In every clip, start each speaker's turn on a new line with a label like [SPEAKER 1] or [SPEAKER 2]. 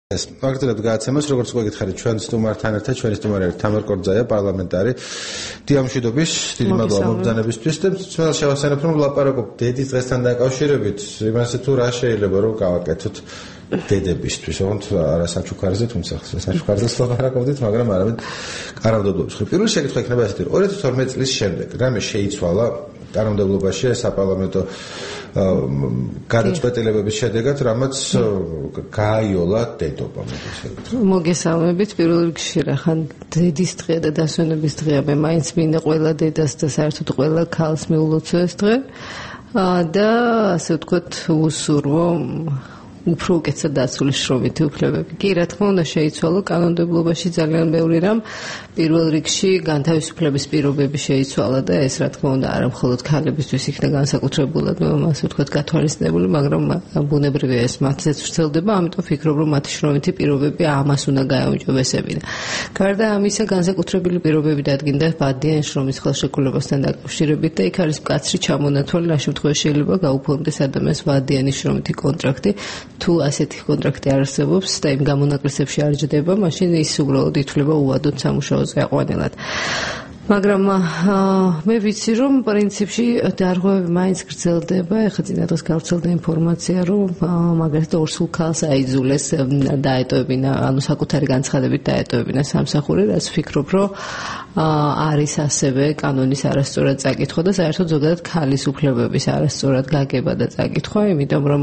[SPEAKER 1] Მაგალითად გააცემას, როგორც უკვე გითხარით, ჩვენ სტუმართან ერთად, ჩვენი სტუმარი არის თამარ კორძაია, პარლამენტარი დიამშვიდობის დიდი მადლობა მობრძანებისთვის და ძველ შევასწავლეთ, რომ ვლაპარაკობთ დედის დღესთან დაკავშირებით, იმასე თუ რა შეიძლება რომ გავაკეთოთ დედებისთვის, ოღონდ არა საჩუქარზე, თუმცა საჩუქარზე ვლაპარაკობდით, მაგრამ არამედ კანონმდებლობის. პირველი შეკითხვა იქნება ასეთი, 2012 წლის შემდეგ რამე შეიცვალა კანონმდებლობაში საპარლამენტო გადაწყვეტილებების შედეგად, რამაც გააიოლა დედობა.
[SPEAKER 2] მოგესალმებით, პირველ რიგში რახან დედის დღე და დასვენების დღეა, მე მაინც მინდა ყველა დედას და საერთოდ ყველა ქალს მიულოცო ეს დღე და ასე ვთქვათ უსურვო უფრო უკეთესად დაცული შრომითი უფლებები. კი, რა თქმა უნდა, შეიცვალა კანონმდებლობაში ძალიან ბევრი რამ. პირველ რიგში განთავისუფლების პირობები შეიცვალა და ეს რა თქმა უნდა არა მხოლოდ ქალებისთვის იქნა განსაკუთრებულად, ასე ვთქვათ, გათვალისწინებული, მაგრამ ბუნებრივია ეს მათზეც ვრცელდება, ამიტომ ვფიქრობ, რომ მათი შრომითი პირობები ამას უნდა გააუმჯობესებინა. გარდა ამისა, განსაკუთრებული პირობები დადგინდა ბადიან შრომის ხელშეკრულებასთან დაკავშირებით და იქ არის მკაცრი ჩამონათვალი, რა შემთხვევაში შეიძლება გაუფორმდეს ადამიანს ვადიანი შრომითი კონტრაქტი. თუ ასეთი კონტრაქტი არ არსებობს და იმ გამონაკლისებში არ ჯდება, მაშინ ის უბრალოდ ითვლება უადოდ სამუშაოზე აყვანილად. მაგრამ მე ვიცი, რომ პრინციპში დარღვევები მაინც გრძელდება. ეხლა წინა დღეს გავრცელდა ინფორმაცია, რომ მაგალითად ორსულ ქალს აიძულეს დაეტოვებინა, ანუ საკუთარი განცხადებით დაეტოვებინა სამსახური, რაც ვფიქრობ, რომ არის ასევე კანონის არასწორად წაკითხვა და საერთოდ ზოგადად ქალის უფლებების არასწორად გაგება და წაკითხვა, იმიტომ რომ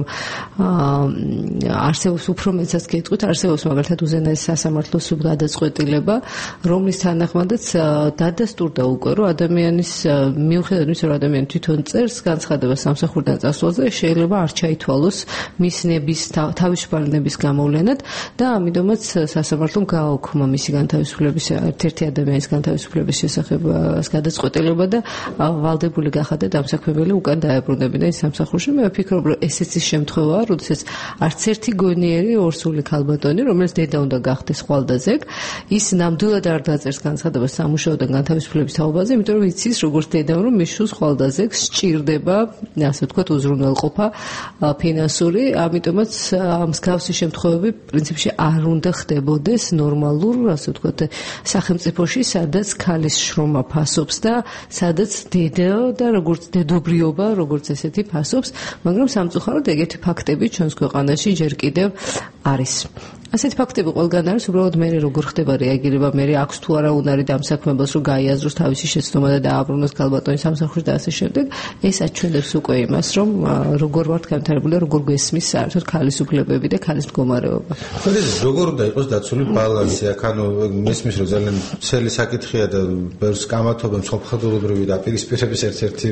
[SPEAKER 2] არსებობს უფრო მეცაც გეტყვით, არსებობს მაგალითად უზენაესი სასამართლოს გადაწყვეტილება, რომლის თანახმადაც დადასტურდა უკვე, რომ ადამიანის მიუხედავად იმისა, რომ ადამიანი თვითონ წერს განცხადებას სამსახურიდან წასვლაზე, შეიძლება არ ჩაითვალოს მის ნების თავისუფალი ნების გამოვლენად და ამიტომაც სასამართლომ გააუქმა მისი განთავისუფლების ერთ-ერთი ადამიანის განთავისუფლების შესახებ გადაწყვეტილება და ვალდებული გახადა დამსაქმებელი უკან დაებრუნებინა ის სამსახურში. მე ვფიქრობ, რომ ესეც ის შემთხვევაა, როდესაც არც ერთი გონიერი ორსული ქალბატონი, რომელიც დედა უნდა გახდეს ხვალდაზეგ, ის ნამდვილად არ დაწერს განცხადებას სამუშაოდან განთავისუფლების თაობაზე, იმიტომ რომ იცის როგორც დედამ, რომ მის შვილს ხვალდაზეგს სჭირდება, ასე ვთქვათ, უზრუნველყოფა ფინანსური, ამიტომაც მსგავსი შემთხვევები პრინციპში არ უნდა ხდებოდეს ნორმალურ, ასე ვთქვათ, სახელმწიფოში, სადაც ქალის შრომა ფასობს და სადაც დედა და როგორც დედობრიობა, როგორც ესეთი ფასობს, მაგრამ სამწუხაროდ ეგეთი ფაქტები ჩვენს ქვეყანაში ჯერ კიდევ არის. ასეთი ფაქტები ყველგან არის, უბრალოდ მე როგორ ხდება რეაგირება, მე აქვს თუ არა უნარი დამსაქმებელს, რომ გაიაზროს თავისი შეცდომა და დააბრუნოს ქალბატონის სამსახურში და ასე შემდეგ, ეს აჩვენებს უკვე იმას, რომ როგორ ვართ განვითარებული, როგორ გვესმის საერთოდ ქალის უფლებები და ქალის მდგომარეობა.
[SPEAKER 1] როგორ უნდა იყოს დაცული ბალანსი, აქ ანუ მესმის, რომ ძალიან ცელი საკითხია და ბევრს კამათობენ მსოფლმხედველობრივი დაპირისპირების ერთ-ერთი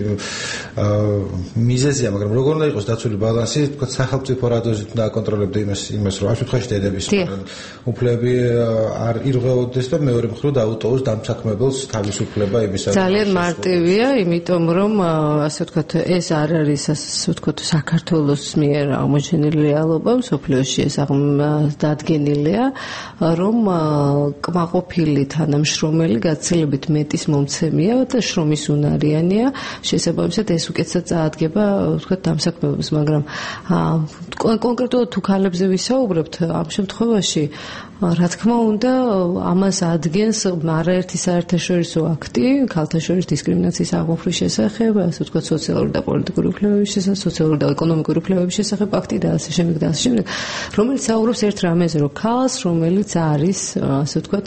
[SPEAKER 1] მიზეზია, მაგრამ როგორ უნდა იყოს დაცული ბალანსი, თქო, სახელმწიფო რადოზით უნდა აკონტროლებდა იმას, რომ ამ შემთხვევაში დედების უფლებები არ ირღვეოდეს და მეორე მხრივ დაუტოვოს დამსაქმებელს თავისუფლება იმისა.
[SPEAKER 2] ძალიან მარტივია, იმიტომ რომ ასე ვთქვათ, ეს არ არის ასე ვთქვათ საქართველოს მიერ აღმოჩენილი რეალობა, მსოფლიოში ეს დადგენილია, რომ კმაყოფილი თანამშრომელი გაცილებით მეტის მომცემია და შრომის უნარიანია, შესაბამისად ეს უკეთესად წაადგება, ვთქვათ, დამსაქმებელს, მაგრამ კონკრეტულად თუ ქალებზე ვისაუბრებთ, ამ შემთხვევაში რა თქმა უნდა, ამას ადგენს არაერთი საერთაშორისო აქტი, ქალთა შორის დისკრიმინაციის აღმოფხვის შესახებ, ასე ვთქვათ, სოციალური და პოლიტიკური უფლებების შესახებ, სოციალური და ეკონომიკური უფლებების შესახებ აქტი და ასე შემდეგ და ასე შემდეგ, რომელიც საუბრობს ერთ რამეზე, რომ ქალს, რომელიც არის, ასე ვთქვათ,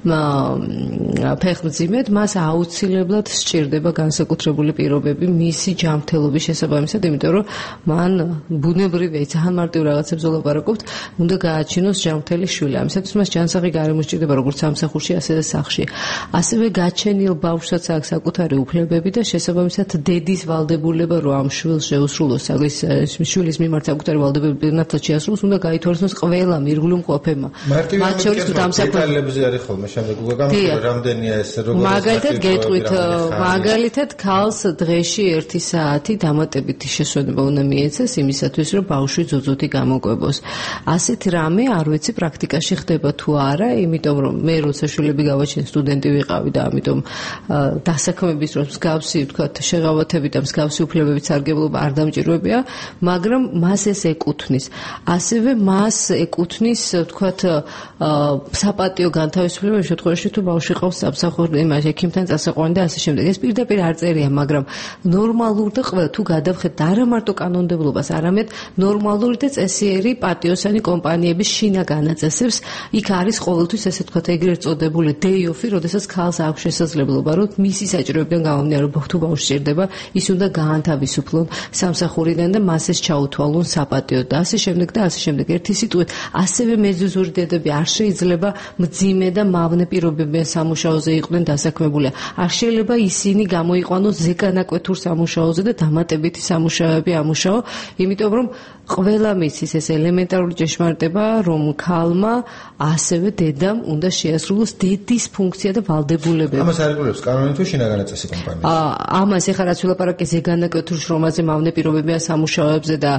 [SPEAKER 2] ფეხმძიმედ, მას აუცილებლად სჭირდება განსაკუთრებული პირობები მისი ჯანმრთელობის შესაბამისად, იმიტომ რომ მან ბუნებრივია, ძალიან მარტივ რაღაცებს ვლაპარაკობთ, უნდა გააჩინოს ჯანმრთელი შვილი. ამისათვის მას ჯანსაღი გარემო სჭირდება როგორც სამსახურში, ასე და სახლში. ასევე გაჩენილ ბავშვსაც აქვს საკუთარი უფლებები და შესაბამისად დედის ვალდებულება, რომ ამ შვილს შეუსრულოს, შვილის მიმართ საკუთარი ვალდებები ნათლად შეასრულოს, უნდა გაითვალისწინოს ყველა მირგვლივ მყოფებმა. მათ შორის დამსაქმებელებზე
[SPEAKER 1] არის ხოლმე შემდეგ უკვე გამოსულა რამდენია ეს როგორ
[SPEAKER 2] მაგალითად გეტყვით, მაგალითად ქალს დღეში 1 საათი დამატებითი შესვენება უნდა მიეცეს იმისათვის, რომ ბავშვი ძუძუთი გამოკვებოს. ასეთ რამე არ ვიცი პრაქტიკაში ხდება თუ არა, იმიტომ რომ მე როცა შვილები გავაჩინე სტუდენტი ვიყავი და ამიტომ დასაქმების დროს მსგავსი ვთქვათ შეღავათები და მსგავსი უფლებებით სარგებლობა არ დამჭირვებია, მაგრამ მას ეს ეკუთვნის. ასევე მას ეკუთვნის ვთქვათ საპატიო განთავისუფლება იმ შემთხვევაში თუ ბავშვი ყავს სამსახური იმაში ექიმთან წასაყვანი და ასე შემდეგ. ეს პირდაპირ არ წერია, მაგრამ ნორმალურ და ყველა თუ გადავხედეთ არა მარტო კანონმდებლობას, არამედ ნორმალური და წესიერი პატიოსანი კომპანიების შინა განაწესებს, იქ არის ყოველთვის ესე ვთქვათ ეგრეთ წოდებული day off-ი, როდესაც ქალს აქვს შესაძლებლობა, რომ მისი საჭიროებიდან გამომდინარე, რომ თუ ბავშვი სჭირდება, ის უნდა გაანთავისუფლონ სამსახურიდან და მას ეს ჩაუთვალონ საპატიოდ და ასე შემდეგ და ასე შემდეგ. ერთი სიტყვით, ასევე მეზუზური დედები არ შეიძლება მძიმე და მავნე პირობებიან სამუშაოზე იყვნენ დასაქმებული. არ შეიძლება ისინი გამოიყვანოს ზეგანაკვეთურ სამუშაოზე და დამატებითი სამუშაოები ამუშაო, იმიტომ რომ ყველა მისის ეს ელემენტარული ჭეშმარიტება, რომ ქალმა ასევე დედამ უნდა შეასრულოს დედის ფუნქცია და ვალდებულებები.
[SPEAKER 1] ამას არეგულირებს კანონი თუ შინაგანი წესი კომპანიის?
[SPEAKER 2] ამას ეხლა რაც ვილაპარაკე ზეგანაკვეთურ შრომაზე, მავნე პირობებიან სამუშაოებზე და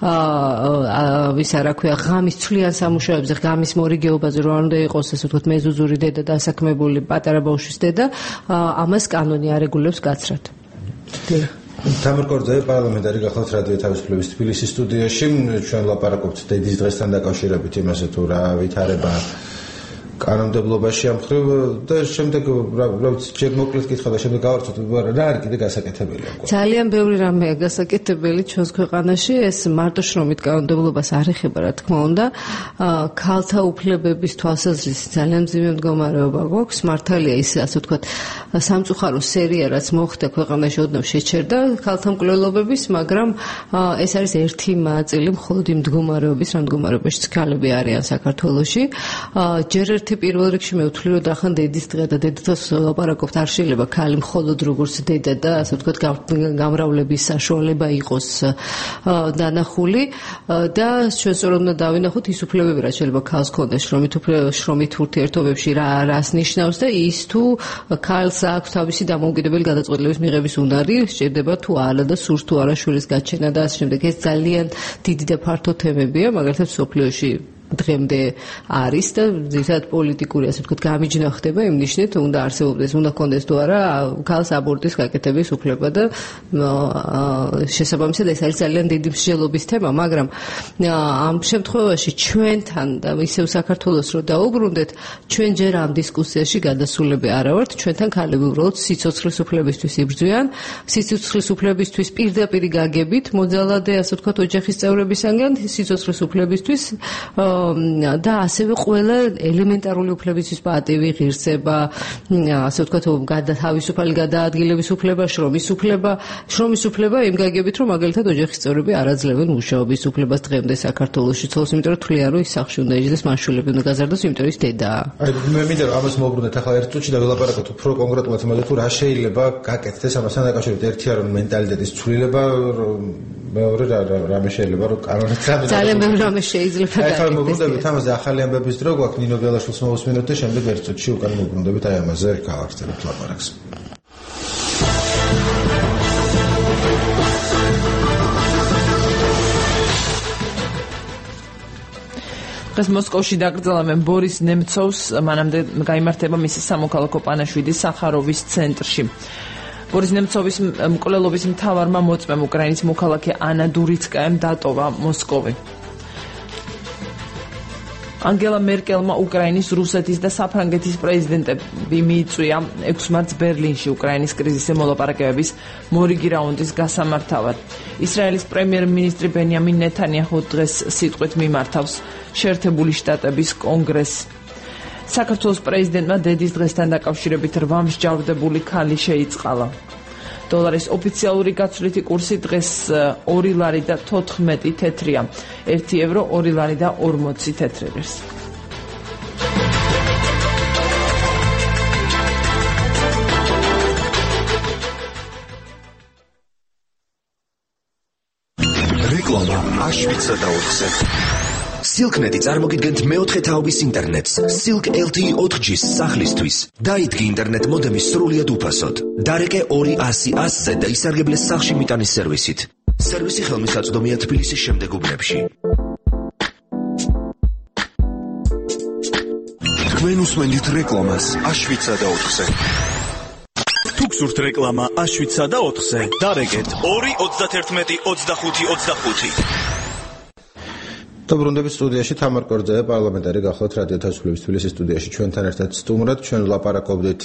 [SPEAKER 2] ისა რა ქვია, ღამის ცვლიან სამუშაოებზე, ღამის მორიგეობაზე, რომ არ უნდა იყოს ესე ვთქვათ მეზუზური დედა დასაქმებული პატარა ბავშვის დედა, ამას კანონი არეგულირებს გაცრად.
[SPEAKER 1] თამარ კორძაია პარლამენტარი გახლავთ რადიო თავისუფლების თბილისის სტუდიაში. ჩვენ ლაპარაკობთ დედის დღესთან დაკავშირებით იმაზე თუ რა ვითარება კანონმდებლობაში ამ მხრივ და შემდეგ ჯერ მოკლედ კითხვა და შემდეგ გავარცოთ რა არის კიდე გასაკეთებელი ამ კუთხით.
[SPEAKER 2] ძალიან ბევრი რამეა გასაკეთებელი ჩვენს ქვეყანაში, ეს მარტო შრომით კანონმდებლობას არ ეხება, რა თქმა უნდა. ქალთა უფლებების თვალსაზრისით ძალიან მძიმე მდგომარეობა გვაქვს. მართალია ის ასე ვთქვათ სამწუხარო სერია რაც მოხდა ქვეყანაში ოდნავ შეჩერდა ქალთა მკვლელობების, მაგრამ ეს არის ერთი ნაწილი მხოლოდ იმ მდგომარეობის, რა მდგომარეობაში ქალები არიან საქართველოში. ჯერ პირველ რიგში მე ვთვლი რომ ახლა დედის დღე და დედას ლაპარაკობთ, არ შეიძლება ქალი მხოლოდ როგორც დედა და ასე ვთქვათ გამრავლების საშუალება იყოს დანახული და ჩვენ სწორად უნდა დავინახოთ ის უფლებები რაც შეიძლება ქალს ქონდეს შრომით ურთიერთობებში რას ნიშნავს და ის თუ ქალს აქვს თავისი დამოუკიდებელი გადაწყვეტილების მიღების უნარი, სჭირდება თუ არა და სურს თუ არა შვილის გაჩენა და ასე შემდეგ. ეს ძალიან დიდი და ფართო თემებია, მაგალითად სოფლიოში დღემდე არის და ზოგადად პოლიტიკური ასე ვთქვათ გამიჯნა ხდება იმ ნიშნით უნდა არსებობდეს, უნდა ქონდეს თუ არა ქალს აბორტის გაკეთების უფლება და შესაბამისად ეს არის ძალიან დიდი მსჯელობის თემა, მაგრამ ამ შემთხვევაში ჩვენთან და ისევ საქართველოს რო დაუბრუნდეთ, ჩვენ ჯერ ამ დისკუსიაში გადასულები არა ვართ, ჩვენთან ქალები უბრალოდ სიცოცხლის უფლებისთვის იბრძვიან, სიცოცხლის უფლებისთვის პირდაპირ გაგებით, მოძალადე ასე ვთქვათ ოჯახის წევრებისაგან სიცოცხლის უფლებისთვის და ასევე ყველა ელემენტარული უფლებისთვის პატივი, ღირსება, ასე ვთქვათ, თავისუფალი გადაადგილების უფლება, შრომის უფლება იმ გაგებით, რომ მაგალითად ოჯახის წევრები არ აძლევენ მუშაობის უფლებას დღემდე საქართველოში ცოლს, იმიტომ რომ თვლიან, რომ ის სახლში უნდა იჯდეს, მაშულები უნდა გაზარდოს, იმიტომ რომ ის დედაა.
[SPEAKER 1] აი, მე მინდა რომ ამას მოვუბრუნდეთ ახლა ერთ წუთში და ველაპარაკოთ უფრო კონკრეტულად იმაზე, თუ რა შეიძლება გაკეთდეს ამასთან დაკავშირებით. ერთი არის მენტალიტეტის ცვლილება, მეორე რამე შეიძლება რომ კანონით
[SPEAKER 2] ძალიან ბევრი რამე შეიძლება
[SPEAKER 1] გაკეთდეს. მოგვუნდებით ამაზე ახალი ამბების დრო გვაქვს ნინო ბელაშვილს მოვუსმინოთ და შემდეგ ერთ წუთში უკან მოგვუნდებით აი ამაზე გავახსენებთ ლაპარაკს.
[SPEAKER 3] დღეს მოსკოვში დაკრძალა ბორის ნემცოვს, მანამდე გაიმართება მისი სამოქალაქო პანაშვიდის სახაროვის ცენტრში. ბორის ნემცოვის მკვლელობის მთავარმა მოწმემ უკრაინის მოქალაქე ანა დურიცკაემ დატოვა მოსკოვი. ანგელა მერკელმა უკრაინის, რუსეთის და საფრანგეთის პრეზიდენტები მიიწვია 6 მარტს ბერლინში უკრაინის კრიზისზე მოლაპარაკებების მორიგი რაუნდის გასამართავად. ისრაელის პრემიერ-მინისტრი ბენიამინ ნეთანიაჰუ დღეს სიტყვით მიმართავს შეერთებული შტატების კონგრესს. საქართველოს პრეზიდენტმა დედის დღესთან დაკავშირებით 8 მსჯავრდებული ქალი შეიწყალა. დოლარის ოფიციალური გაცვლითი კურსი დღეს 2 ლარი და 14 თეთრია. 1 ევრო 2 ლარი და 40 თეთრი ღირს.
[SPEAKER 4] რეკლამა აშვიცა და 4-ზე. Silk.net წარმოგიდგენთ მეოთხე თაობის ინტერნეტს Silk LTE 4G-ს სახლისთვის. დაიდგე ინტერნეტ მოდემი სრულიად უფასოდ. დარეკე 200-100-ზე და ისარგებლე სახლში მიტანის სერვისით. სერვისი ხელმისაწვდომია თბილისის შემდეგ უბნებში. თქვენ უსმენთ რეკლამას A7-სა და 4-ზე.
[SPEAKER 5] თუ გსურთ რეკლამა A7-სა და 4-ზე, დარეგეთ 2-31-25-25.
[SPEAKER 1] Dobrundების სტუდიაში თამარ კორძაია, პარლამენტარი გახლავთ რადიო თავისუფლების თბილისის სტუდიაში ჩვენთან ერთად სტუმრად. ჩვენ ვლაპარაკობდით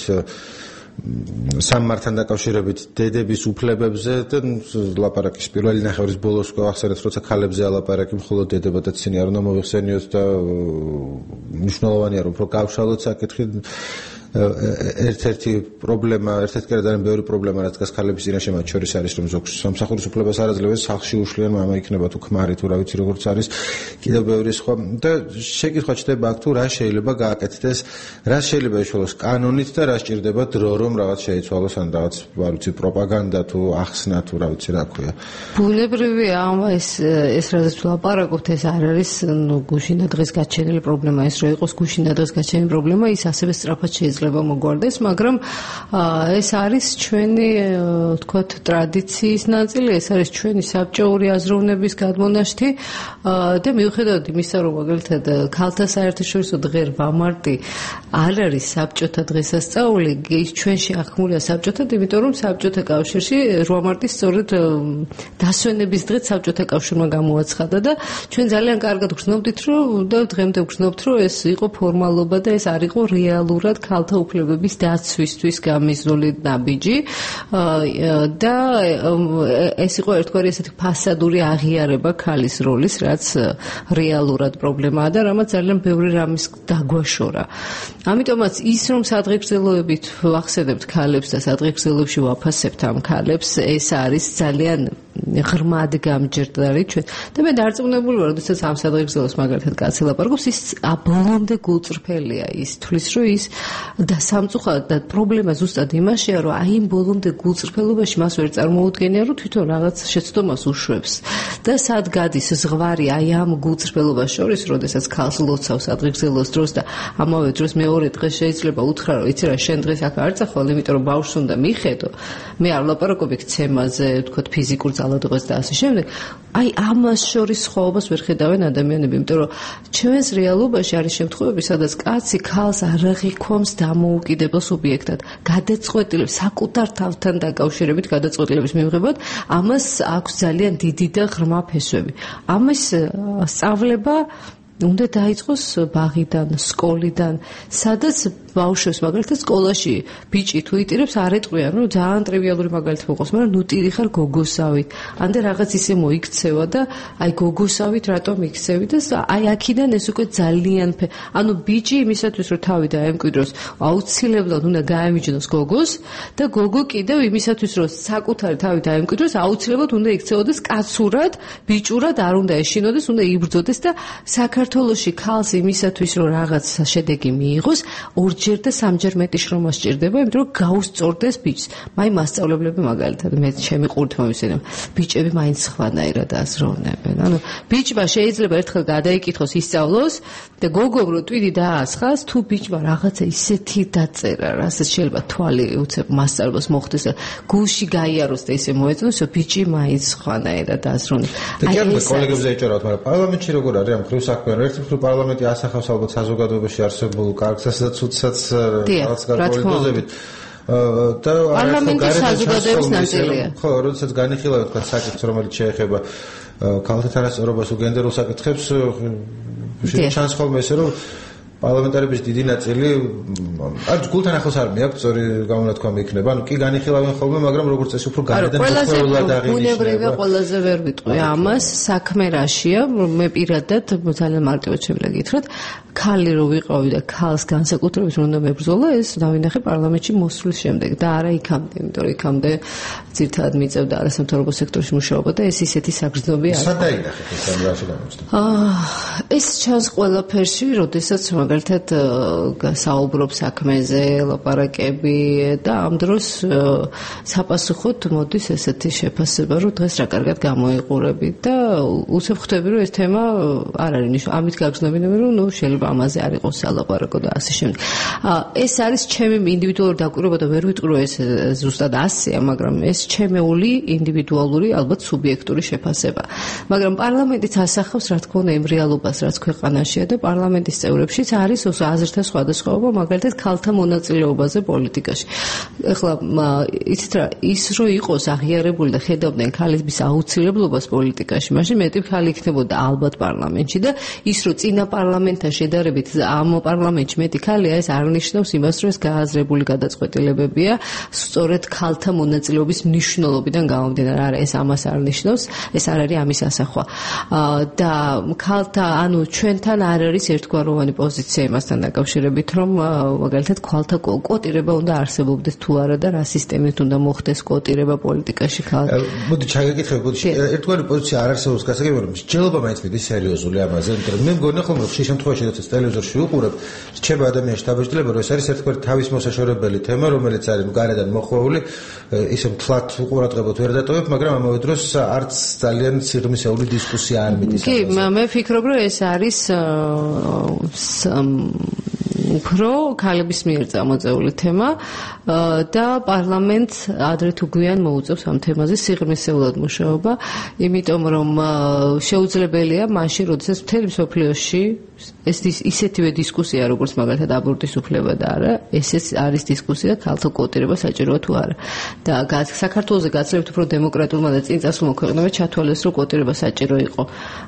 [SPEAKER 1] სამმართთან დაკავშირებით დედების უფლებებზე და ლაპარაკის პირველი ნახევრის ბოლოს გავახსენეთ, როცა ქალებზე ალაპარაკი მხოლოდ დედებადაც ისინი არ უნდა მოიხსენიოთ და მნიშვნელოვანია რომ უფრო გავშალოთ საკითხი. ერთ-ერთი პრობლემა, ერთ-ერთი ძალიან ბევრი პრობლემა რაც დგას ქალების წინაშე, მათ შორის არის რომ ზოგს სამსახურის უფლებას არ აძლევენ, სახლში უშლიან, მამა იქნება თუ ქმარი თუ რა ვიცი როგორც არის, კიდევ ბევრი სხვა და შეკითხვა ჩდება აქ თუ რა შეიძლება გააკეთდეს, რა შეიძლება ეშველოს კანონით და რა სჭირდება დრო რომ რაღაც შეიცვალოს ან რაღაც არ ვიცი პროპაგანდა თუ ახსნა თუ რა ვიცი რა ქვია.
[SPEAKER 2] ბუნებრივია ეს რაზეც ვლაპარაკობთ ეს არ არის გუშინა დღეს გაჩენილი პრობლემა, ეს რო იყოს გუშინა დღეს გაჩენილი პრობლემა, ის ასევე სწრაფად შეიძლება მოგვარდეს, მაგრამ ეს არის ჩვენი თქვათ ტრადიციის ნაწილი, ეს არის ჩვენი საბჭოური აზროვნების გადმონაშთი და მიუხედავად იმისა, რომ მაგალითად ქალთა საერთაშორისო დღე 8 მარტი არ არის საბჭოთა დღესასწაული, ის ჩვენში აღქმულია საბჭოთა, იმიტომ რომ საბჭოთა კავშირში 8 მარტი სწორედ დასვენების დღით საბჭოთა კავშირმა გამოაცხადა და ჩვენ ძალიან კარგად ვგრძნობდით, რომ და დღემდე ვგრძნობთ, რომ ეს იყო ფორმალობა და ეს არ იყო რეალურად ქალთა უფლებების დაცვისთვის გამიზრული ნაბიჯი და ეს იყო ერთგვარი ესეთი ფასადური აღიარება ქალის როლის, რაც რეალურად პრობლემაა და რამაც ძალიან ბევრი რამის დაგვაშორა. ამიტომაც ის რომ სადღეგრძელოებით ვახსენებთ ქალებს და სადღეგრძელოებში ვაფასებთ ამ ქალებს, ეს არის ძალიან ღრმად გამჯერდარი ჩვენ და მე დარწმუნებული ვარ, როდესაც ამ სადღეგრძელოს მაგალითად კაცი ლაპარაკობს, ის ბოლომდე გულწრფელია, ის თვლის რომ ის და სამწუხაროდ და პრობლემა ზუსტად იმაშია, რომ აი იმ ბოლომდე გულწრფელობაში მას ვერ წარმოუდგენია, რომ თვითონ რაღაც შეცდომას უშვებს და სად გადის ზღვარი აი ამ გულწრფელობას შორის, როდესაც ქალს ლოცავს სადღეგრძელოს დროს და ამავე დროს მეორე დღეს შეიძლება უთხრა, რომ იცი რა, შენ დღეს აქ არ წახვალ, იმიტომ რომ ბავშვს უნდა მიხედო. მე არ ვლაპარაკობ იქ ცემაზე, ვთქვათ, ფიზიკურ ძალადობას და ასე შემდეგ. აი ამას შორის სხვაობას ვერ ხედავენ ადამიანები, იმიტომ რომ ჩვენს რეალობაში არის შემთხვევები, სადაც კაცი ქალს არ აღიქვამს დამოუკიდებელ სუბიექტად, გადაწყვეტილებს საკუთარ თავთან დაკავშირებით გადაწყვეტილების მიღებად, ამას აქვს ძალიან დიდი და ღრმა ფესვები. ამის სწავლება უნდა დაიწყოს ბაღიდან, სკოლიდან, სადაც ბავშვებს მაგალითად სკოლაში ბიჭი თუ იტირებს არ ეტყვიან, რომ ძალიან ტრივიალური მაგალითი მოყავს, მაგრამ ნუ ტირი ხარ გოგოსავით. ამდე რაღაც ისე მოიქცევა და აი გოგოსავით რატომ იქცევი და აი აქედან ეს უკვე ძალიან ანუ ბიჭი იმისათვის რომ თავი დაემკვიდროს, აუცილებლად უნდა გაემიჯნოს გოგოს და გოგო კიდევ იმისათვის რომ საკუთარი თავი დაემკვიდროს, აუცილებლად უნდა იქცეოდეს კაცურად, ბიჭურად არ უნდა ეშინოდეს, უნდა იბრძოდეს და საქართველოში ქალს იმისათვის რომ რაღაც შედეგი მიიღოს, ორჯერ და სამჯერ მეტი შრომა სჭირდება, იმიტომ რომ გაუსწორდეს ბიჭს. მაი მასწავლებლები მაგალითად მე ჩემი ყურით მომისენენ, ბიჭები მაინც სხვანაირად აზროვნებენ. ანუ ბიჭმა შეიძლება ერთხელ გადაიკითხოს, ისწავლოს და გოგომ რო ტვიდი დაასხას, თუ ბიჭმა რაღაცა ისეთი დაწერა, რასაც შეიძლება თვალი უცებ მასწავლებას მოხდეს და გულში გაიაროს და ისე მოეწონოს, რომ ბიჭი მაინც სხვანაირად აზროვნებს.
[SPEAKER 1] და კი არა კოლეგებზე ეჭერავთ, მაგრამ პარლამენტში როგორ არის ამ ხრივ საქმე? ერთი მხრივ პარლამენტი ასახავს ალბათ საზოგადოებაში არსებულ კარგსაც და ცუდსაც რაღაც გარკვეული და
[SPEAKER 2] პარლამენტის საზოგადოების ნაწილია.
[SPEAKER 1] ხო, როდესაც განიხილავთ თქვა საკითხს, რომელიც შეეხება ქალთა თანასწორობას თუ გენდერულ საკითხებს, ჩანს ხოლმე ესე რომ პარლამენტარების დიდი ნაწილი არც გულთან ახლოს არ მეაქვს, სწორი გამონათქვამი იქნება. ანუ კი განიხილავენ ხოლმე, მაგრამ როგორც წესი უფრო გარედან მოხმეულად აღინიშნება.
[SPEAKER 2] ბუნებრივია, ყველაზე ვერ ვიტყვი ამას, საქმე რაშია, მე პირადად ძალიან მარტივად შემიძლია გითხრათ, ქალი რო ვიყავი და ქალს განსაკუთრებით რომ უნდა მებრძოლა, ეს დავინახე პარლამენტში მოსვლის შემდეგ და არა იქამდე, იმიტომ რომ იქამდე ძირთადად მიწევდა არასამთავრობო სექტორში მუშაობა და ეს ისეთი საგრძნობი არ.
[SPEAKER 1] სად დაინახეთ ეს ამ რაში გამოჩნდა?
[SPEAKER 2] ეს ჩანს ყველაფერში, როდესაც მაგალითად საუბრობ საქმეზე, ლაპარაკები და ამ დროს საპასუხოდ მოდის ესეთი შეფასება, რომ დღეს რა კარგად გამოიყურებით და უცებ ხვდები, რომ ეს თემა არ არის ნიშნული. ამით გაგრძნობინები, რომ ნუ შეიძლება ამაზე არ იყოს სალაპარაკო და ასე შემდეგ. ეს არის ჩემი ინდივიდუალური დაკვირვება და ვერ ვიტყვი, რომ ეს ზუსტად ასეა, მაგრამ ეს ჩემეული ინდივიდუალური ალბათ სუბიექტური შეფასება. მაგრამ პარლამენტიც ასახავს რა თქმა უნდა იმ რეალობას, რაც ქვეყანაშია და პარლამენტის წევრებშიც არის აზრთა სხვადასხვაობა, მაგალითად ქალთა მონაწილეობაზე პოლიტიკაში. ეხლა იცით რა, ის რო იყოს აღიარებული და ხედავდნენ ქალების აუცილებლობას პოლიტიკაში, მაშინ მეტი ქალი იქნებოდა ალბათ პარლამენტში და ის რო წინა პარლამენტთან შედარებით ამ პარლამენტში მეტი ქალია, ეს არ ნიშნავს იმას, რომ ეს გააზრებული გადაწყვეტილებებია სწორედ ქალთა მონაწილეობის მნიშვნელობიდან გამომდინარე. არა, ეს ამას არ ნიშნავს, ეს არ არის ამის ასახვა. და ქალთა, ანუ ჩვენთან არ არის ერთგვაროვანი პოზიცია იმასთან დაკავშირებით, რომ მაგალითად ქალთა კვოტირება უნდა არსებობდეს თუ არა და რა სისტემით უნდა მოხდეს კვოტირება პოლიტიკაში ქალთა.
[SPEAKER 1] მოდი ჩაგეკითხები, მოდი ერთგვარი პოზიცია არ არსებობს გასაგებია, რომ მსჯელობა მაინც მიდის სერიოზული ამაზე, იმიტომ რომ მე მგონი ხოლმე რომ ხშირ შემთხვევაში როდესაც ტელევიზორში ვუყურებ, რჩება ადამიანში დაბეჭდილება, რომ ეს არის ერთგვარი თავის მოსაშორებელი თემა, რომელიც არის გარედან მოხვეული, ისე მთლად ყურადღებოთ ვერ დატოვებ, მაგრამ ამავე დროს არც ძალიან სიღრმისეული დისკუსია არ მიდის.
[SPEAKER 2] კი, მე ვფიქრობ, რომ ეს არის უფრო ქალების მიერ წამოწეული თემა და პარლამენტს ადრე თუ გვიან მოუწევს ამ თემაზე სიღრმისეულად მუშაობა, იმიტომ რომ შეუძლებელია მაშინ, როდესაც მთელი მსოფლიოში ეს ისეთივე დისკუსია, როგორც მაგალითად აბორტის უფლება და არა, ესეც არის დისკუსია ქალთა კვოტირება საჭიროა თუ არა. და საქართველოს გაცილებით უფრო დემოკრატიულმა და წინწასულმა ქვეყნებმა ჩათვალეს, რომ კვოტირება საჭირო იყო.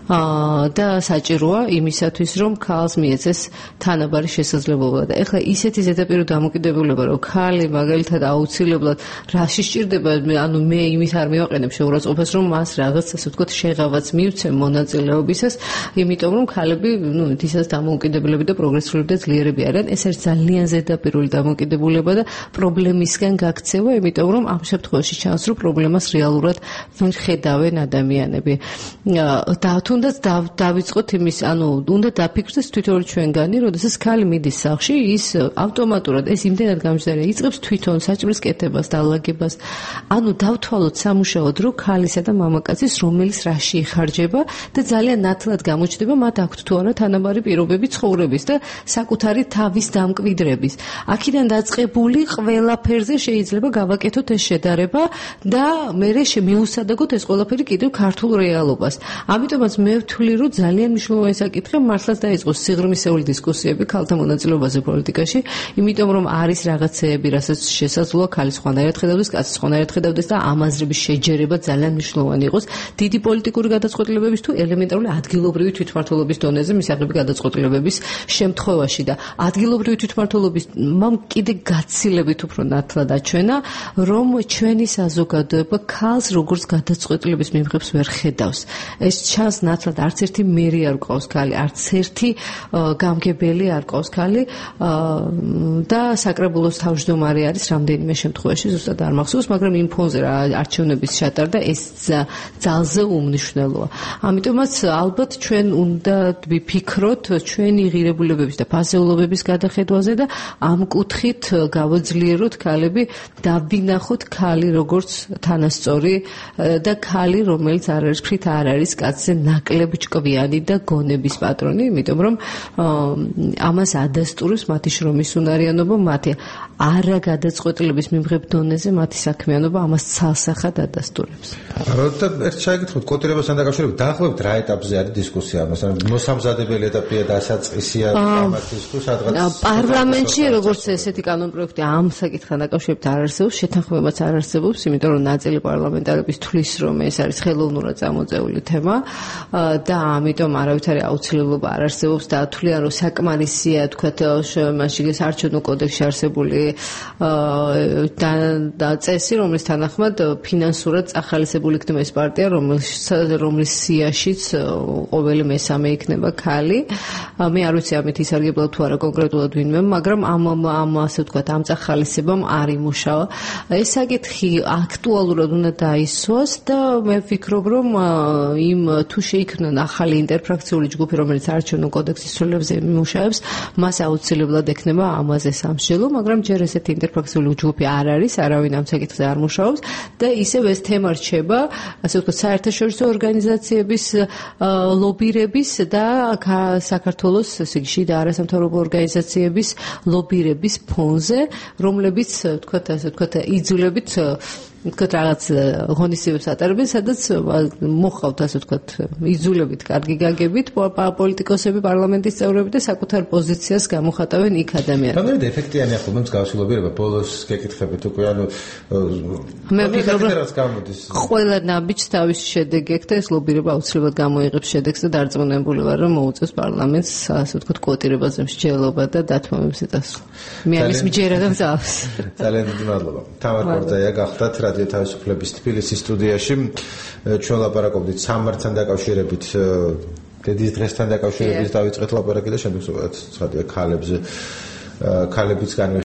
[SPEAKER 2] და საჭიროა იმისათვის, რომ ქალს მიეცეს თანაბარი შესაძლებლობა. და ეხლა ისეთი ზედაპირული დამოკიდებულება, რომ ქალი მაგალითად აუცილებლად რაში სჭირდება, ანუ მე იმის არ მივაყენებ შეურაცხყოფას, რომ მას რაღაც ასე ვთქვათ შეღავაც მივცემ მონაწილეობისას, იმიტომ რომ ქალები, ისას დამოუკიდებლები და პროგრესულები და ძლიერები არიან. ეს არის ძალიან ზედაპირული დამოკიდებულება და პრობლემისგან გაქცევა, იმიტომ რომ ამ შემთხვევაში ჩანს, რომ პრობლემას რეალურად ვერ ხედავენ ადამიანები. და თუნდაც დავიწყოთ იმის, ანუ უნდა დაფიქრდეს თვითონ ჩვენგანი, როდესაც ქალი მიდის სახლში, ის ავტომატურად ეს იმდენად გამჯდარია, იწყებს თვითონ საჭმლის კეთებას, დალაგებას. ანუ დავთვალოთ სამუშაოდ, რომ ქალისა და მამაკაცის რომელიც რაში იხარჯება და ძალიან ნათლად გამოჩნდება მათ აქვთ თუ არა თანაბარი პირობები ცხოვრების და საკუთარი თავის დამკვიდრების. აქედან დაწყებული ყველაფერზე შეიძლება გავაკეთოთ ეს შედარება და მერე შემიუსადაგოთ ეს ყველაფერი კიდევ ქართულ რეალობას. ამიტომაც მე ვთვლი, რომ ძალიან მნიშვნელოვანი საკითხია მართლაც დაიწყოს სიღრმისეული დისკუსიები ქალთა მონაწილეობაზე პოლიტიკაში, იმიტომ რომ არის რაღაცეები, რასაც შესაძლოა ქალი სხვანაირად ხედავდეს, კაცი სხვანაირად ხედავდეს და ამ აზრების შეჯერება ძალიან მნიშვნელოვანი იყოს დიდი პოლიტიკური გადაწყვეტილებების თუ ელემენტარული ადგილობრივი თვითმმართველობის დონეზე მისაღები გადაწყვეტილებების შემთხვევაში და ადგილობრივი თვითმმართველობის მამ კიდე გაცილებით უფრო ნათლად აჩვენა, რომ ჩვენი საზოგადოება ქალს როგორც გადაწყვეტილების მიმღებს ვერ ხედავს. ეს ჩანს ნათლად, არც ერთი მერი არ ყავს ქალი, არც ერთი გამგებელი არ ყავს ქალი და საკრებულოს თავმჯდომარე არის რამდენიმე შემთხვევაში, ზუსტად არ მახსოვს, მაგრამ იმ ფონზე რა არჩევნების ჩატარდა ეს ძალზე უმნიშვნელოა. ამიტომაც ალბათ ჩვენ უნდა ვიფიქროთ ჩვენი ღირებულებების და ფასეულობების გადახედვაზე და ამ კუთხით გავაძლიეროთ ქალები, დავინახოთ ქალი როგორც თანასწორი და ქალი, რომელიც არ არის ფრით არ არის კაცზე ნაკლებ ჭკვიანი და გონების პატრონი, იმიტომ რომ ამას ადასტურებს მათი შრომის უნარიანობა, მათი არა გადაწყვეტილების მიმღებ დონეზე მათი საქმიანობა ამას ცალსახად ადასტურებს.
[SPEAKER 1] როცა ერთ შეგეთხოთ კვოტირებასთან დაკავშირებით, დაახლოებით რა ეტაპზე არის დისკუსია, მასალან, მოსამზადებელი ეტაპია და დასაწყისია ამათთვის თუ სადღაც
[SPEAKER 2] პარლამენტში როგორც ესეთი კანონპროექტი ამ საკითხთან დაკავშირებით არ არსებობს, შეთანხმებაც არ არსებობს, იმიტომ რომ ნაწილი პარლამენტარების თვლის, რომ ეს არის ხელოვნურად წამოწეული თემა და ამიტომ არავითარი აუცილებლობა არ არსებობს და თვლიან, რომ საკმარისია, თქვათ, მაშინ საარჩევნო კოდექსში არსებული და წესი, რომლის თანახმად ფინანსურად წახალისებული იქნება ეს პარტია, რომლის სიაშიც ყოველი მესამე იქნება ქალი. მე არ ვიცი ამით ისარგებლა თუ არა კონკრეტულად ვინმე, მაგრამ ამ ასე ვთქვათ, ამ წახალისებამ არ იმუშავა. ეს საკითხი აქტუალურად უნდა დაისვას და მე ვფიქრობ, რომ იმ თუ შეიქმნან ახალი ინტერფრაქციული ჯგუფი, რომელიც არჩევნო კოდექსის ცვლილებზე იმუშავებს, მას აუცილებლად ექნება ამაზე სამსჯელო, მაგრამ ჯერ ესეთი ინტერფრაქციული ჯგუფი არ არის, არავინ ამ საკითხზე არ მუშაობს და ისევ ეს თემა რჩება, ასე ვთქვათ, საერთაშორისო ორგანიზაციების ლობირების და საქართველოს შიდა არასამთავრობო ორგანიზაციების ლობირების ფონზე, რომლებიც, ასე ვთქვათ, იძლებით თქვა რაღაც ღონისძიებებს ატარებენ, სადაც მოხავთ ასე ვთქვათ, იზოლებით, კარგი გაგებით პოლიტიკოსები, პარლამენტის წევრები და საკუთარ პოზიციას გამოხატავენ იქ ადამიანები.
[SPEAKER 1] რამდენად ეფექტიანი ახლა მსგავსებულობა ბოლოს გეკითხებით უკვე
[SPEAKER 2] მე ვფიქრობ, ყველა ნაბიჯს თავისი შედეგი აქვს და ეს ლობირება აუცილებლად გამოიღებს შედეგს და დარწმუნებული ვარ, რომ მოუწევს პარლამენტს ასე ვთქვათ კვოტირებაზე მსჯელობა და დათმობებს იტასო. მე ამის მიჯერა და მზავს.
[SPEAKER 1] ძალიან დიდი მადლობა. თამარ კორძაია გახდათ რადიო თავისუფლების თბილისის სტუდიაში. ჩვენ ლაპარაკობდით სამართალთან დაკავშირებით, დედის დღესთან დაკავშირებით დავიწყეთ ლაპარაკი და შემდეგ ცხადია ქალებიც განვიხილეთ.